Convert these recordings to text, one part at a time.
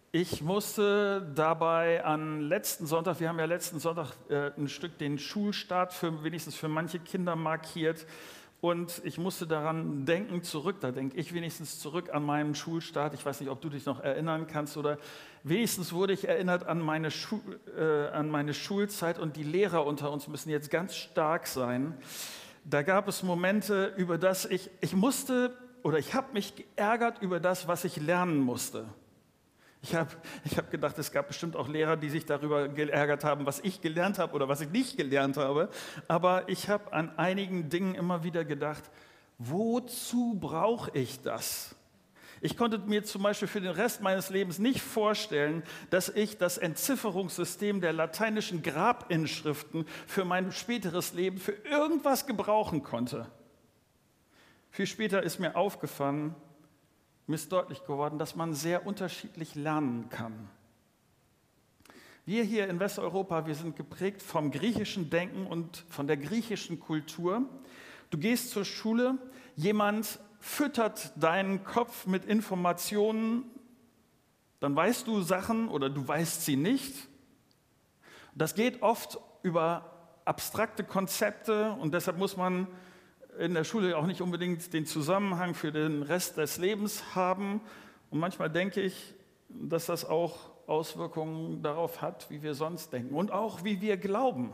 Ich musste dabei letzten Sonntag, wir haben ja letzten Sonntag ein Stück den Schulstart wenigstens für manche Kinder markiert, und ich musste daran denken, da denke ich wenigstens zurück an meinen Schulstart. Ich weiß nicht, ob du dich noch erinnern kannst, oder wenigstens wurde ich erinnert an meine Schulzeit, und die Lehrer unter uns müssen jetzt ganz stark sein. Da gab es Momente, über das ich habe mich geärgert über das, was ich lernen musste. Ich hab gedacht, es gab bestimmt auch Lehrer, die sich darüber geärgert haben, was ich gelernt habe oder was ich nicht gelernt habe. Aber ich habe an einigen Dingen immer wieder gedacht, wozu brauche ich das? Ich konnte mir zum Beispiel für den Rest meines Lebens nicht vorstellen, dass ich das Entzifferungssystem der lateinischen Grabinschriften für mein späteres Leben für irgendwas gebrauchen konnte. Viel später ist mir aufgefallen, mir ist deutlich geworden, dass man sehr unterschiedlich lernen kann. Wir hier in Westeuropa, wir sind geprägt vom griechischen Denken und von der griechischen Kultur. Du gehst zur Schule, jemand füttert deinen Kopf mit Informationen, dann weißt du Sachen oder du weißt sie nicht. Das geht oft über abstrakte Konzepte, und deshalb muss man in der Schule auch nicht unbedingt den Zusammenhang für den Rest des Lebens haben. Und manchmal denke ich, dass das auch Auswirkungen darauf hat, wie wir sonst denken und auch wie wir glauben.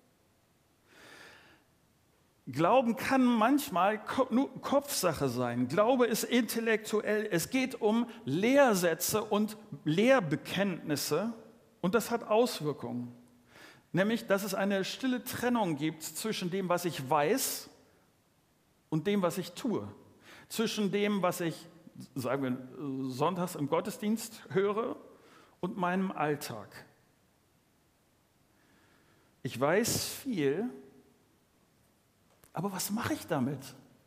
Glauben kann manchmal nur Kopfsache sein. Glaube ist intellektuell. Es geht um Lehrsätze und Lehrbekenntnisse, und das hat Auswirkungen. Nämlich, dass es eine stille Trennung gibt zwischen dem, was ich weiß, und dem, was ich tue. Zwischen dem, was ich, sagen wir, sonntags im Gottesdienst höre, und meinem Alltag. Ich weiß viel, aber was mache ich damit?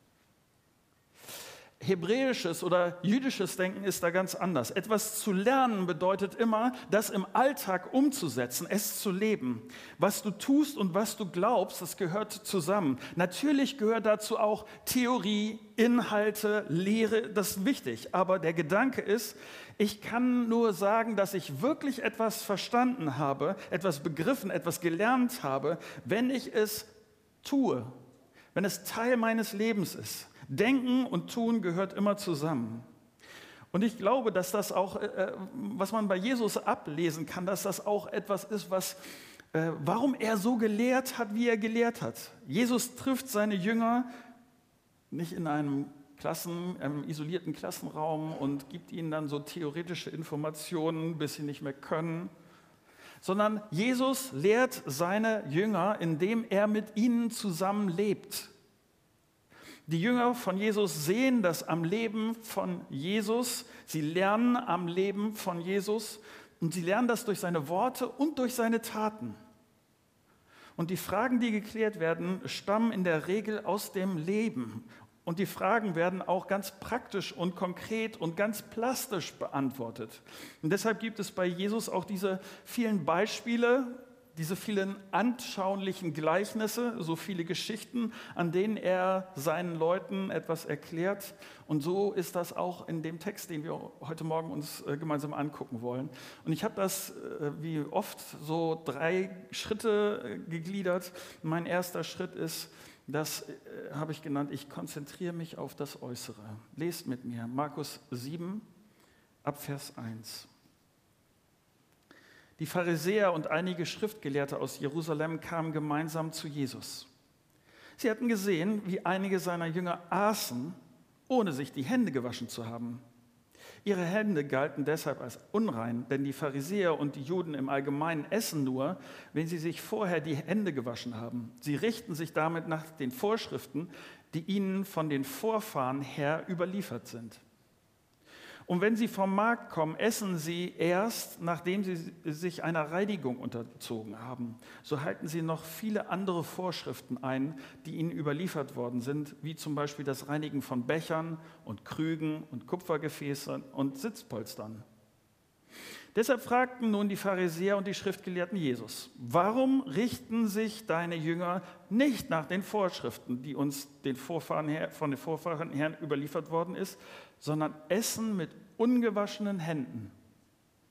Hebräisches oder jüdisches Denken ist da ganz anders. Etwas zu lernen bedeutet immer, das im Alltag umzusetzen, es zu leben. Was du tust und was du glaubst, das gehört zusammen. Natürlich gehört dazu auch Theorie, Inhalte, Lehre, das ist wichtig. Aber der Gedanke ist, ich kann nur sagen, dass ich wirklich etwas verstanden habe, etwas begriffen, etwas gelernt habe, wenn ich es tue, wenn es Teil meines Lebens ist. Denken und Tun gehört immer zusammen. Und ich glaube, dass das auch, was man bei Jesus ablesen kann, dass das auch etwas ist, warum er so gelehrt hat, wie er gelehrt hat. Jesus trifft seine Jünger nicht in einem isolierten Klassenraum und gibt ihnen dann so theoretische Informationen, bis sie nicht mehr können, sondern Jesus lehrt seine Jünger, indem er mit ihnen zusammen lebt. Die Jünger von Jesus sehen das am Leben von Jesus, sie lernen am Leben von Jesus, und sie lernen das durch seine Worte und durch seine Taten. Und die Fragen, die geklärt werden, stammen in der Regel aus dem Leben. Und die Fragen werden auch ganz praktisch und konkret und ganz plastisch beantwortet. Und deshalb gibt es bei Jesus auch diese vielen Beispiele, diese vielen anschaulichen Gleichnisse, so viele Geschichten, an denen er seinen Leuten etwas erklärt. Und so ist das auch in dem Text, den wir heute Morgen uns gemeinsam angucken wollen. Und ich habe das wie oft so 3 Schritte gegliedert. Mein erster Schritt ist, das habe ich genannt, ich konzentriere mich auf das Äußere. Lest mit mir Markus 7, ab Vers 1. Die Pharisäer und einige Schriftgelehrte aus Jerusalem kamen gemeinsam zu Jesus. Sie hatten gesehen, wie einige seiner Jünger aßen, ohne sich die Hände gewaschen zu haben. Ihre Hände galten deshalb als unrein, denn die Pharisäer und die Juden im Allgemeinen essen nur, wenn sie sich vorher die Hände gewaschen haben. Sie richten sich damit nach den Vorschriften, die ihnen von den Vorfahren her überliefert sind. Und wenn sie vom Markt kommen, essen sie erst, nachdem sie sich einer Reinigung unterzogen haben. So halten sie noch viele andere Vorschriften ein, die ihnen überliefert worden sind, wie zum Beispiel das Reinigen von Bechern und Krügen und Kupfergefäßen und Sitzpolstern. Deshalb fragten nun die Pharisäer und die Schriftgelehrten Jesus: Warum richten sich deine Jünger nicht nach den Vorschriften, die uns von den Vorfahren her überliefert worden ist, sondern essen mit ungewaschenen Händen?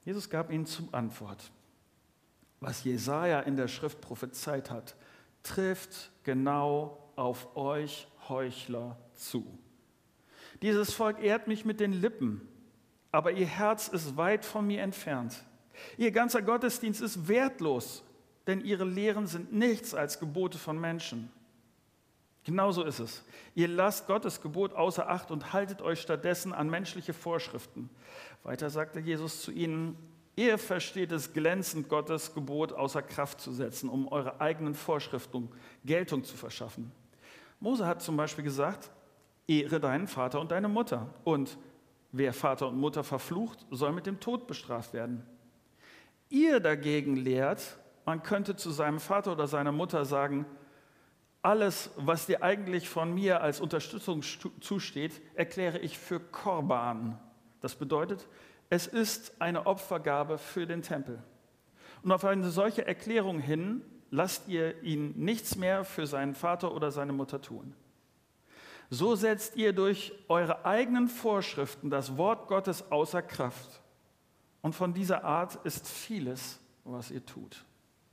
Jesus gab ihnen zur Antwort: Was Jesaja in der Schrift prophezeit hat, trifft genau auf euch Heuchler zu. Dieses Volk ehrt mich mit den Lippen, aber ihr Herz ist weit von mir entfernt. Ihr ganzer Gottesdienst ist wertlos, denn ihre Lehren sind nichts als Gebote von Menschen. Genauso ist es. Ihr lasst Gottes Gebot außer Acht und haltet euch stattdessen an menschliche Vorschriften. Weiter sagte Jesus zu ihnen: Ihr versteht es glänzend, Gottes Gebot außer Kraft zu setzen, um eure eigenen Vorschriften Geltung zu verschaffen. Mose hat zum Beispiel gesagt: Ehre deinen Vater und deine Mutter. Und wer Vater und Mutter verflucht, soll mit dem Tod bestraft werden. Ihr dagegen lehrt, man könnte zu seinem Vater oder seiner Mutter sagen: Alles, was dir eigentlich von mir als Unterstützung zusteht, erkläre ich für Korban. Das bedeutet, es ist eine Opfergabe für den Tempel. Und auf eine solche Erklärung hin lasst ihr ihn nichts mehr für seinen Vater oder seine Mutter tun. So setzt ihr durch eure eigenen Vorschriften das Wort Gottes außer Kraft. Und von dieser Art ist vieles, was ihr tut.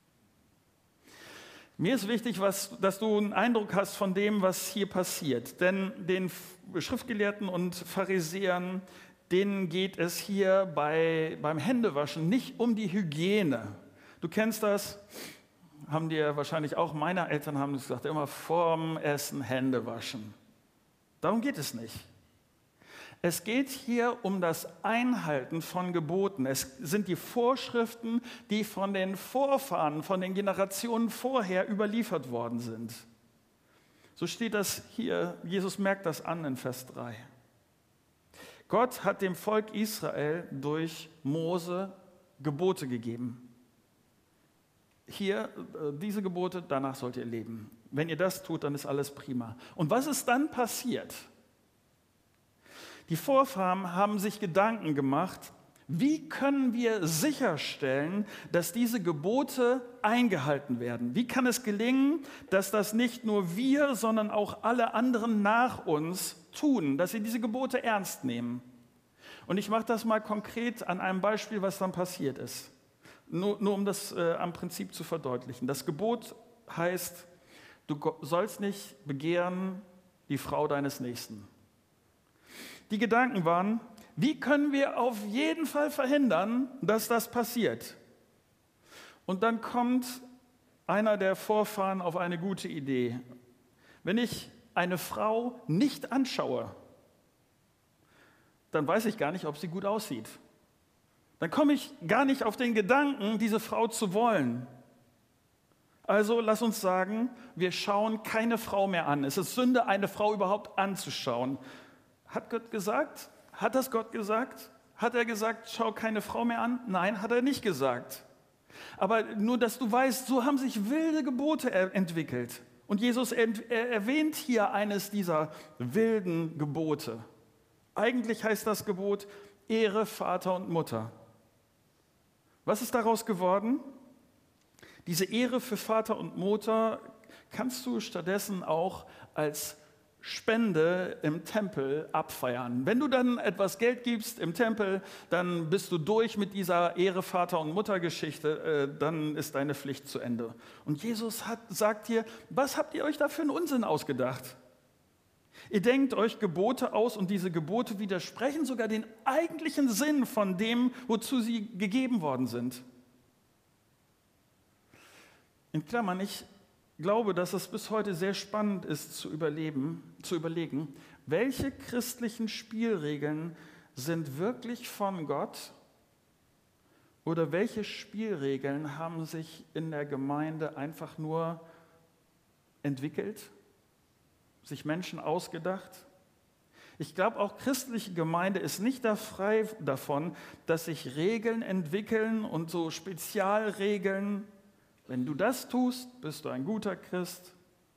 Mir ist wichtig, dass du einen Eindruck hast von dem, was hier passiert. Denn den Schriftgelehrten und Pharisäern, denen geht es hier beim Händewaschen nicht um die Hygiene. Du kennst das, haben dir wahrscheinlich auch, meine Eltern haben gesagt, immer vorm Essen Hände waschen. Darum geht es nicht. Es geht hier um das Einhalten von Geboten. Es sind die Vorschriften, die von den Vorfahren, von den Generationen vorher überliefert worden sind. So steht das hier, Jesus merkt das an in Vers 3. Gott hat dem Volk Israel durch Mose Gebote gegeben. Hier, diese Gebote, danach sollt ihr leben. Wenn ihr das tut, dann ist alles prima. Und was ist dann passiert? Die Vorfahren haben sich Gedanken gemacht, wie können wir sicherstellen, dass diese Gebote eingehalten werden? Wie kann es gelingen, dass das nicht nur wir, sondern auch alle anderen nach uns tun, dass sie diese Gebote ernst nehmen? Und ich mache das mal konkret an einem Beispiel, was dann passiert ist. Nur um das am Prinzip zu verdeutlichen. Das Gebot heißt, du sollst nicht begehren die Frau deines Nächsten. Die Gedanken waren, wie können wir auf jeden Fall verhindern, dass das passiert? Und dann kommt einer der Vorfahren auf eine gute Idee. Wenn ich eine Frau nicht anschaue, dann weiß ich gar nicht, ob sie gut aussieht. Dann komme ich gar nicht auf den Gedanken, diese Frau zu wollen. Also lass uns sagen, wir schauen keine Frau mehr an. Es ist Sünde, eine Frau überhaupt anzuschauen. Hat Gott gesagt? Hat das Gott gesagt? Hat er gesagt, schau keine Frau mehr an? Nein, hat er nicht gesagt. Aber nur, dass du weißt, so haben sich wilde Gebote entwickelt. Und Jesus erwähnt hier eines dieser wilden Gebote. Eigentlich heißt das Gebot, Ehre Vater und Mutter. Was ist daraus geworden? Diese Ehre für Vater und Mutter kannst du stattdessen auch als Spende im Tempel abfeiern. Wenn du dann etwas Geld gibst im Tempel, dann bist du durch mit dieser Ehre Vater und Mutter Geschichte, dann ist deine Pflicht zu Ende. Und Jesus sagt hier, was habt ihr euch da für einen Unsinn ausgedacht? Ihr denkt euch Gebote aus und diese Gebote widersprechen sogar den eigentlichen Sinn von dem, wozu sie gegeben worden sind. In Klammern, ich glaube, dass es bis heute sehr spannend ist zu überlegen, welche christlichen Spielregeln sind wirklich von Gott oder welche Spielregeln haben sich in der Gemeinde einfach nur entwickelt, sich Menschen ausgedacht. Ich glaube, auch christliche Gemeinde ist nicht da frei davon, dass sich Regeln entwickeln und so Spezialregeln. Wenn du das tust, bist du ein guter Christ.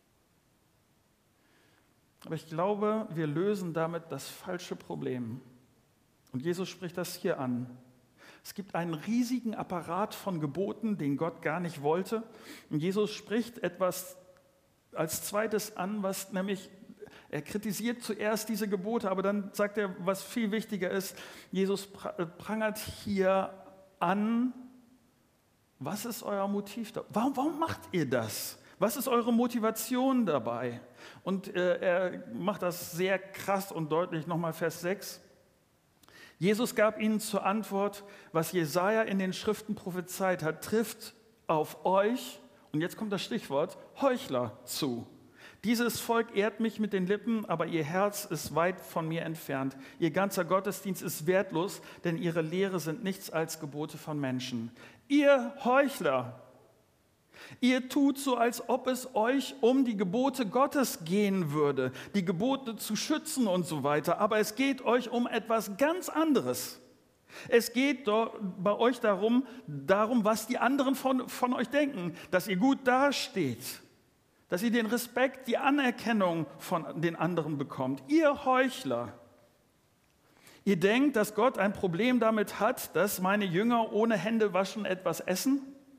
Aber ich glaube, wir lösen damit das falsche Problem. Und Jesus spricht das hier an. Es gibt einen riesigen Apparat von Geboten, den Gott gar nicht wollte. Und Jesus spricht etwas als zweites an, was nämlich, er kritisiert zuerst diese Gebote, aber dann sagt er, was viel wichtiger ist, Jesus prangert hier an, was ist euer Motiv da? Warum macht ihr das? Was ist eure Motivation dabei? Und er macht das sehr krass und deutlich, nochmal Vers 6. Jesus gab ihnen zur Antwort, was Jesaja in den Schriften prophezeit hat, trifft auf euch, und jetzt kommt das Stichwort, Heuchler zu. Dieses Volk ehrt mich mit den Lippen, aber ihr Herz ist weit von mir entfernt. Ihr ganzer Gottesdienst ist wertlos, denn ihre Lehre sind nichts als Gebote von Menschen. Ihr Heuchler, ihr tut so, als ob es euch um die Gebote Gottes gehen würde, die Gebote zu schützen und so weiter, aber es geht euch um etwas ganz anderes. Es geht bei euch darum, was die anderen von euch denken, dass ihr gut dasteht, dass ihr den Respekt, die Anerkennung von den anderen bekommt. Ihr Heuchler, ihr denkt, dass Gott ein Problem damit hat, dass meine Jünger ohne Händewaschen etwas essen?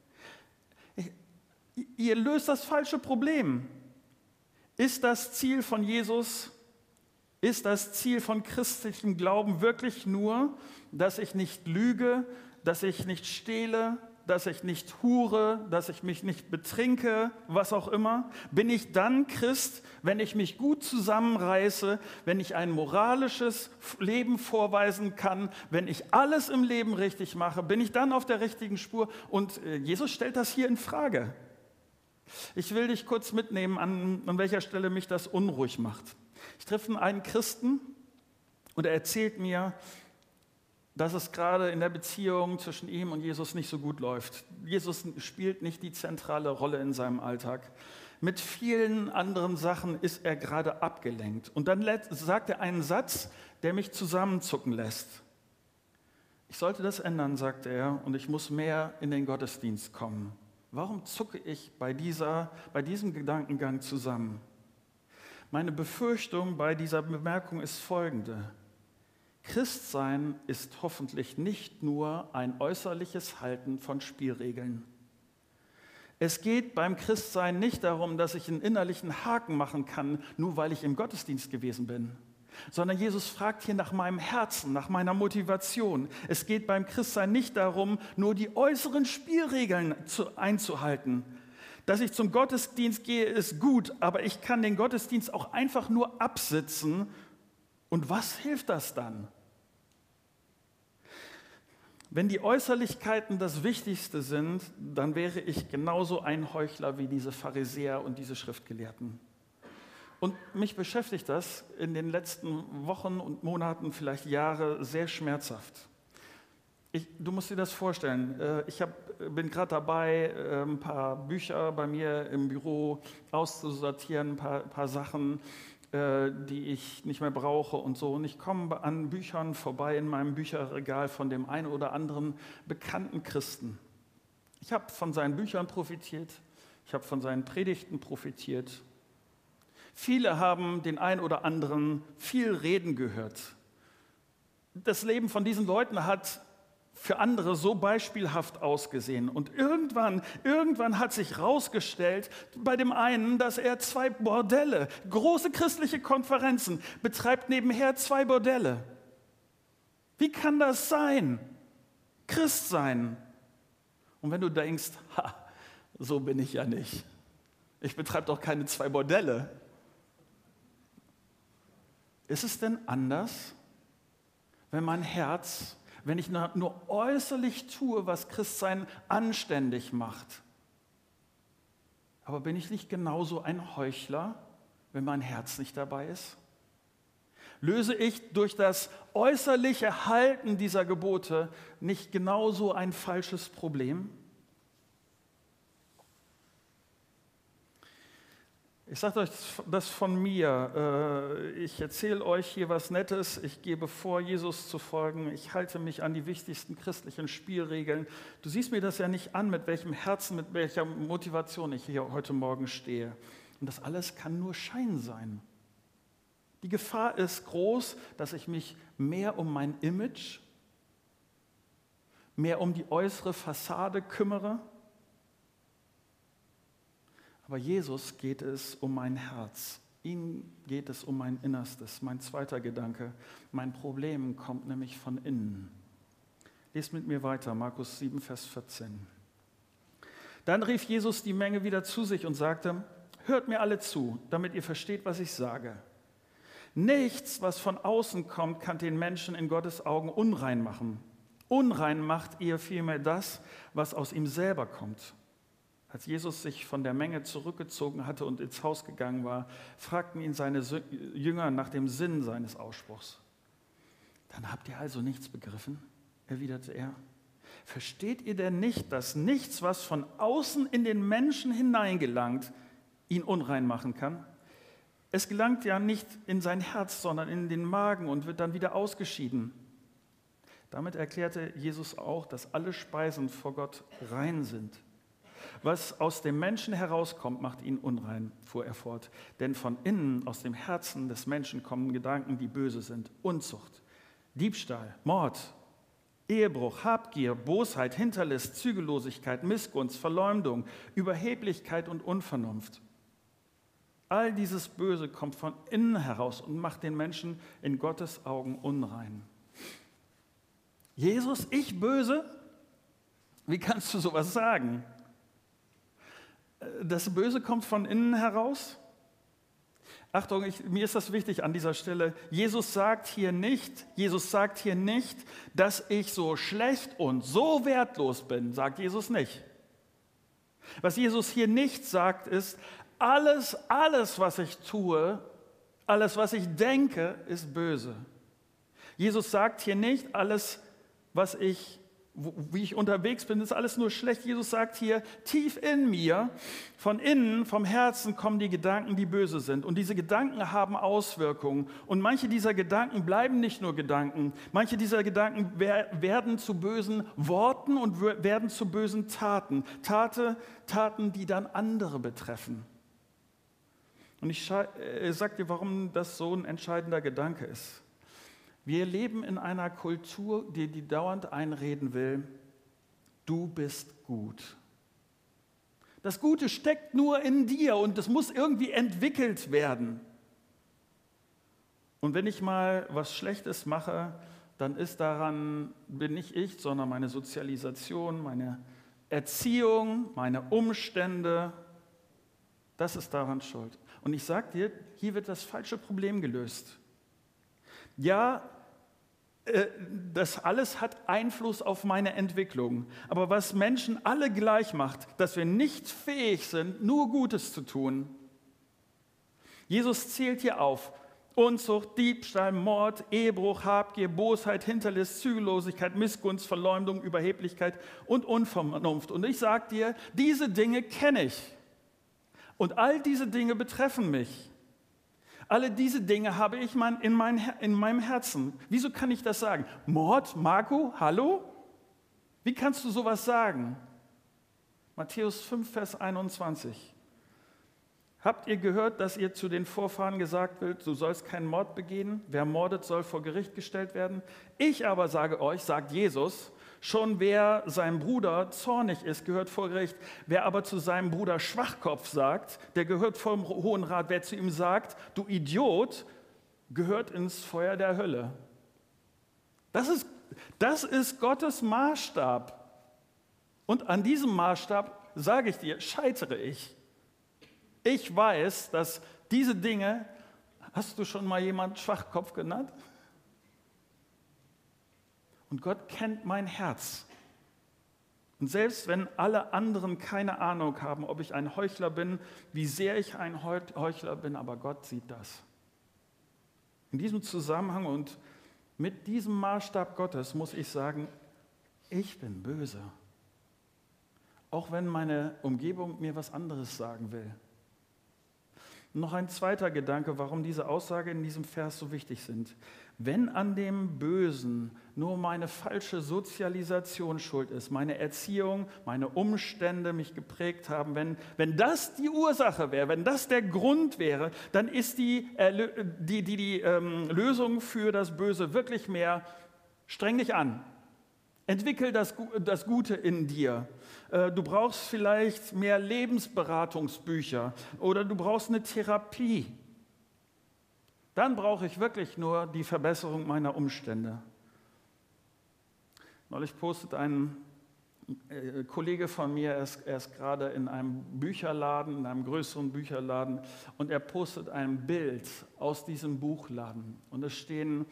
Ihr löst das falsche Problem. Ist das Ziel von Jesus, ist das Ziel von christlichem Glauben wirklich nur, dass ich nicht lüge, dass ich nicht stehle, dass ich nicht hure, dass ich mich nicht betrinke, was auch immer? Bin ich dann Christ, wenn ich mich gut zusammenreiße, wenn ich ein moralisches Leben vorweisen kann, wenn ich alles im Leben richtig mache? Bin ich dann auf der richtigen Spur? Und Jesus stellt das hier in Frage. Ich will dich kurz mitnehmen, an welcher Stelle mich das unruhig macht. Ich treffe einen Christen und er erzählt mir, dass es gerade in der Beziehung zwischen ihm und Jesus nicht so gut läuft. Jesus spielt nicht die zentrale Rolle in seinem Alltag. Mit vielen anderen Sachen ist er gerade abgelenkt. Und dann sagt er einen Satz, der mich zusammenzucken lässt. Ich sollte das ändern, sagt er, und ich muss mehr in den Gottesdienst kommen. Warum zucke ich bei diesem Gedankengang zusammen? Meine Befürchtung bei dieser Bemerkung ist folgende. Christsein ist hoffentlich nicht nur ein äußerliches Halten von Spielregeln. Es geht beim Christsein nicht darum, dass ich einen innerlichen Haken machen kann, nur weil ich im Gottesdienst gewesen bin, sondern Jesus fragt hier nach meinem Herzen, nach meiner Motivation. Es geht beim Christsein nicht darum, nur die äußeren Spielregeln einzuhalten. Dass ich zum Gottesdienst gehe, ist gut, aber ich kann den Gottesdienst auch einfach nur absitzen. Und was hilft das dann? Wenn die Äußerlichkeiten das Wichtigste sind, dann wäre ich genauso ein Heuchler wie diese Pharisäer und diese Schriftgelehrten. Und mich beschäftigt das in den letzten Wochen und Monaten, vielleicht Jahre, sehr schmerzhaft. Du musst dir das vorstellen, ich bin gerade dabei, ein paar Bücher bei mir im Büro auszusortieren, ein paar Sachen, die ich nicht mehr brauche und so. Und ich komme an Büchern vorbei in meinem Bücherregal von dem einen oder anderen bekannten Christen. Ich habe von seinen Büchern profitiert, ich habe von seinen Predigten profitiert. Viele haben den einen oder anderen viel reden gehört. Das Leben von diesen Leuten hat für andere so beispielhaft ausgesehen. Und irgendwann hat sich herausgestellt, bei dem einen, dass er 2 Bordelle, große christliche Konferenzen, betreibt nebenher 2 Bordelle. Wie kann das sein? Christ sein. Und wenn du denkst, so bin ich ja nicht. Ich betreibe doch keine 2 Bordelle. Ist es denn anders, wenn mein Herz, wenn ich nur äußerlich tue, was Christsein anständig macht? Aber bin ich nicht genauso ein Heuchler, wenn mein Herz nicht dabei ist? Löse ich durch das äußerliche Halten dieser Gebote nicht genauso ein falsches Problem? Ich sage euch das von mir. Ich erzähle euch hier was Nettes. Ich gebe vor, Jesus zu folgen. Ich halte mich an die wichtigsten christlichen Spielregeln. Du siehst mir das ja nicht an, mit welchem Herzen, mit welcher Motivation ich hier heute Morgen stehe. Und das alles kann nur Schein sein. Die Gefahr ist groß, dass ich mich mehr um mein Image, mehr um die äußere Fassade kümmere. Aber Jesus geht es um mein Herz. Ihm geht es um mein Innerstes. Mein zweiter Gedanke, mein Problem kommt nämlich von innen. Lest mit mir weiter, Markus 7, Vers 14. Dann rief Jesus die Menge wieder zu sich und sagte, hört mir alle zu, damit ihr versteht, was ich sage. Nichts, was von außen kommt, kann den Menschen in Gottes Augen unrein machen. Unrein macht ihr vielmehr das, was aus ihm selber kommt. Als Jesus sich von der Menge zurückgezogen hatte und ins Haus gegangen war, fragten ihn seine Jünger nach dem Sinn seines Ausspruchs. Dann habt ihr also nichts begriffen, erwiderte er. Versteht ihr denn nicht, dass nichts, was von außen in den Menschen hineingelangt, ihn unrein machen kann? Es gelangt ja nicht in sein Herz, sondern in den Magen und wird dann wieder ausgeschieden. Damit erklärte Jesus auch, dass alle Speisen vor Gott rein sind. Was aus dem Menschen herauskommt, macht ihn unrein, fuhr er fort. Denn von innen, aus dem Herzen des Menschen kommen Gedanken, die böse sind. Unzucht, Diebstahl, Mord, Ehebruch, Habgier, Bosheit, Hinterlist, Zügellosigkeit, Missgunst, Verleumdung, Überheblichkeit und Unvernunft. All dieses Böse kommt von innen heraus und macht den Menschen in Gottes Augen unrein. Jesus, ich böse? Wie kannst du sowas sagen? Das Böse kommt von innen heraus? Achtung, mir ist das wichtig an dieser Stelle. Jesus sagt hier nicht, dass ich so schlecht und so wertlos bin, sagt Jesus nicht. Was Jesus hier nicht sagt, ist, alles, was ich tue, alles, was ich denke, ist böse. Jesus sagt hier nicht, alles, wie ich unterwegs bin, ist alles nur schlecht. Jesus sagt hier, tief in mir, von innen, vom Herzen kommen die Gedanken, die böse sind. Und diese Gedanken haben Auswirkungen. Und manche dieser Gedanken bleiben nicht nur Gedanken. Manche dieser Gedanken werden zu bösen Worten und werden zu bösen Taten. Taten, die dann andere betreffen. Und ich sage dir, warum das so ein entscheidender Gedanke ist. Wir leben in einer Kultur, die dauernd einreden will, du bist gut. Das Gute steckt nur in dir und es muss irgendwie entwickelt werden. Und wenn ich mal was Schlechtes mache, dann bin nicht ich, sondern meine Sozialisation, meine Erziehung, meine Umstände, das ist daran schuld. Und ich sage dir, hier wird das falsche Problem gelöst. Ja, das alles hat Einfluss auf meine Entwicklung. Aber was Menschen alle gleich macht, dass wir nicht fähig sind, nur Gutes zu tun. Jesus zählt hier auf: Unzucht, Diebstahl, Mord, Ehebruch, Habgier, Bosheit, Hinterlist, Zügellosigkeit, Missgunst, Verleumdung, Überheblichkeit und Unvernunft. Und ich sage dir, diese Dinge kenne ich. Und all diese Dinge betreffen mich. Alle diese Dinge habe ich in meinem Herzen. Wieso kann ich das sagen? Mord, Marco, hallo? Wie kannst du sowas sagen? Matthäus 5, Vers 21. Habt ihr gehört, dass ihr zu den Vorfahren gesagt wird, du sollst keinen Mord begehen? Wer mordet, soll vor Gericht gestellt werden. Ich aber sage euch, sagt Jesus, schon wer seinem Bruder zornig ist, gehört vor Gericht. Wer aber zu seinem Bruder Schwachkopf sagt, der gehört vor dem Hohen Rat. Wer zu ihm sagt, du Idiot, gehört ins Feuer der Hölle. Das ist Gottes Maßstab. Und an diesem Maßstab, sage ich dir, scheitere ich. Ich weiß, dass diese Dinge, hast du schon mal jemanden Schwachkopf genannt? Und Gott kennt mein Herz. Und selbst wenn alle anderen keine Ahnung haben, ob ich ein Heuchler bin, wie sehr ich ein Heuchler bin, aber Gott sieht das. In diesem Zusammenhang und mit diesem Maßstab Gottes muss ich sagen, ich bin böse. Auch wenn meine Umgebung mir was anderes sagen will. Noch ein zweiter Gedanke, warum diese Aussage in diesem Vers so wichtig sind. Wenn an dem Bösen nur meine falsche Sozialisation schuld ist, meine Erziehung, meine Umstände mich geprägt haben, wenn das die Ursache wäre, wenn das der Grund wäre, dann ist die Lösung für das Böse wirklich mehr: streng dich an. Entwickel das Gute in dir. Du brauchst vielleicht mehr Lebensberatungsbücher oder du brauchst eine Therapie. Dann brauche ich wirklich nur die Verbesserung meiner Umstände. Neulich postet ein Kollege von mir, er ist gerade in einem Bücherladen, in einem größeren Bücherladen, und er postet ein Bild aus diesem Buchladen. Und es stehen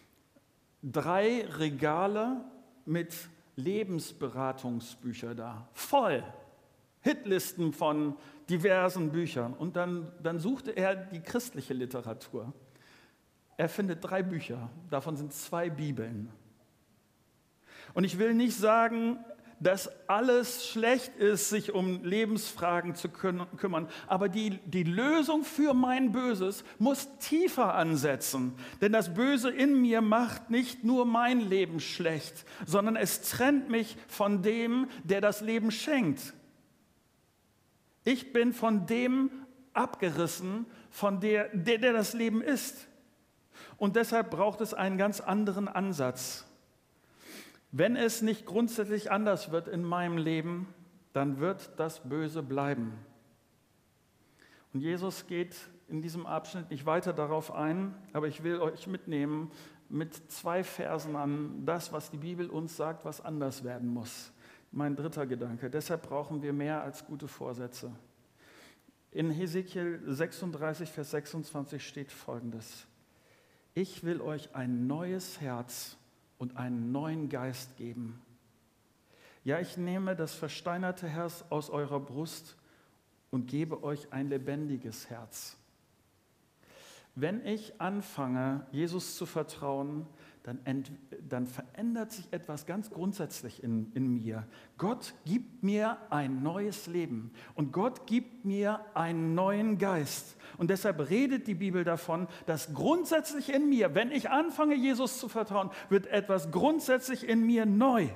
3 Regale mit Lebensberatungsbüchern da, voll, Hitlisten von diversen Büchern. Und dann suchte er die christliche Literatur. Er findet 3 Bücher, davon sind 2 Bibeln. Und ich will nicht sagen, dass alles schlecht ist, sich um Lebensfragen zu kümmern, aber die Lösung für mein Böses muss tiefer ansetzen. Denn das Böse in mir macht nicht nur mein Leben schlecht, sondern es trennt mich von dem, der das Leben schenkt. Ich bin von dem abgerissen, von der das Leben ist. Und deshalb braucht es einen ganz anderen Ansatz. Wenn es nicht grundsätzlich anders wird in meinem Leben, dann wird das Böse bleiben. Und Jesus geht in diesem Abschnitt nicht weiter darauf ein, aber ich will euch mitnehmen mit 2 Versen an das, was die Bibel uns sagt, was anders werden muss. Mein 3. Gedanke. Deshalb brauchen wir mehr als gute Vorsätze. In Hesekiel 36, Vers 26 steht Folgendes: Ich will euch ein neues Herz und einen neuen Geist geben. Ja, ich nehme das versteinerte Herz aus eurer Brust und gebe euch ein lebendiges Herz. Wenn ich anfange, Jesus zu vertrauen, dann verändert sich etwas ganz grundsätzlich in mir. Gott gibt mir ein neues Leben und Gott gibt mir einen neuen Geist. Und deshalb redet die Bibel davon, dass grundsätzlich in mir, wenn ich anfange, Jesus zu vertrauen, wird etwas grundsätzlich in mir neu.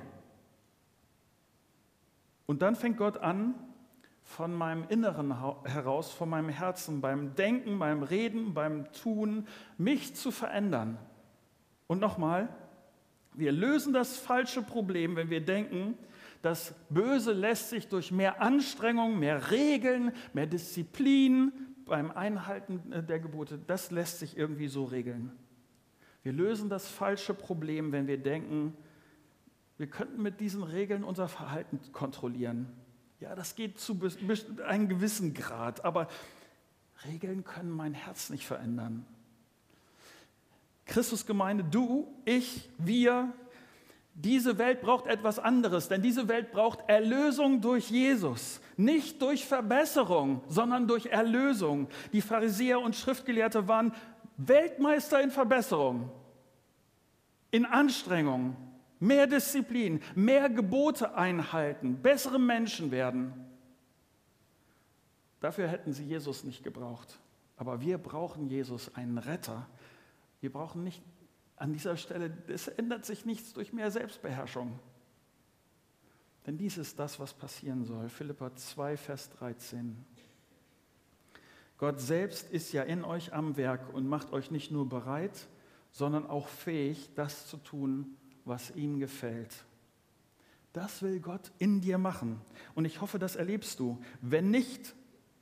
Und dann fängt Gott an, von meinem Inneren heraus, von meinem Herzen, beim Denken, beim Reden, beim Tun, mich zu verändern. Und nochmal, wir lösen das falsche Problem, wenn wir denken, das Böse lässt sich durch mehr Anstrengung, mehr Regeln, mehr Disziplin beim Einhalten der Gebote, das lässt sich irgendwie so regeln. Wir lösen das falsche Problem, wenn wir denken, wir könnten mit diesen Regeln unser Verhalten kontrollieren. Ja, das geht zu einem gewissen Grad, aber Regeln können mein Herz nicht verändern. Christusgemeinde, du, ich, wir, diese Welt braucht etwas anderes, denn diese Welt braucht Erlösung durch Jesus. Nicht durch Verbesserung, sondern durch Erlösung. Die Pharisäer und Schriftgelehrte waren Weltmeister in Verbesserung, in Anstrengung, mehr Disziplin, mehr Gebote einhalten, bessere Menschen werden. Dafür hätten sie Jesus nicht gebraucht. Aber wir brauchen Jesus, einen Retter. Wir brauchen nicht an dieser Stelle, es ändert sich nichts durch mehr Selbstbeherrschung. Denn dies ist das, was passieren soll. Philipper 2, Vers 13. Gott selbst ist ja in euch am Werk und macht euch nicht nur bereit, sondern auch fähig, das zu tun, was ihm gefällt. Das will Gott in dir machen. Und ich hoffe, das erlebst du. Wenn nicht,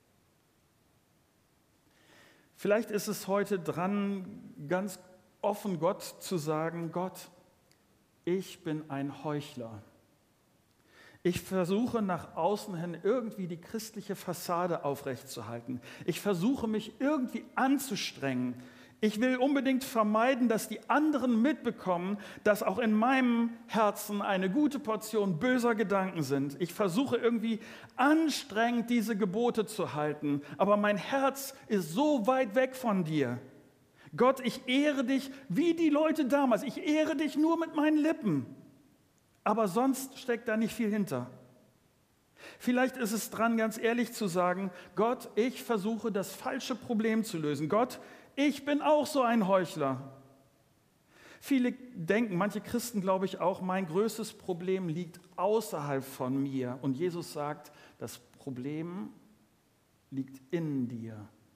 vielleicht ist es heute dran, ganz offen Gott zu sagen, Gott, ich bin ein Heuchler. Ich versuche nach außen hin irgendwie die christliche Fassade aufrechtzuerhalten. Ich versuche mich irgendwie anzustrengen. Ich will unbedingt vermeiden, dass die anderen mitbekommen, dass auch in meinem Herzen eine gute Portion böser Gedanken sind. Ich versuche irgendwie anstrengend diese Gebote zu halten, aber mein Herz ist so weit weg von dir. Gott, ich ehre dich wie die Leute damals. Ich ehre dich nur mit meinen Lippen, aber sonst steckt da nicht viel hinter. Vielleicht ist es dran, ganz ehrlich zu sagen, Gott, ich versuche das falsche Problem zu lösen. Gott, ich bin auch so ein Heuchler. Viele denken, manche Christen glaube ich auch, mein größtes Problem liegt außerhalb von mir. Und Jesus sagt, das Problem liegt in dir.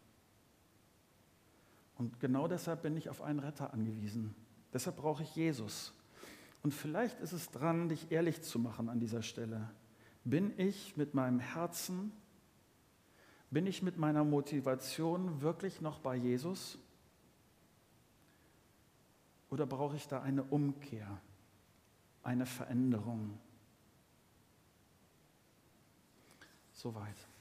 Und genau deshalb bin ich auf einen Retter angewiesen. Deshalb brauche ich Jesus. Und vielleicht ist es dran, dich ehrlich zu machen an dieser Stelle. Bin ich mit meinem Herzen, bin ich mit meiner Motivation wirklich noch bei Jesus? Oder brauche ich da eine Umkehr? eine Veränderung. Soweit.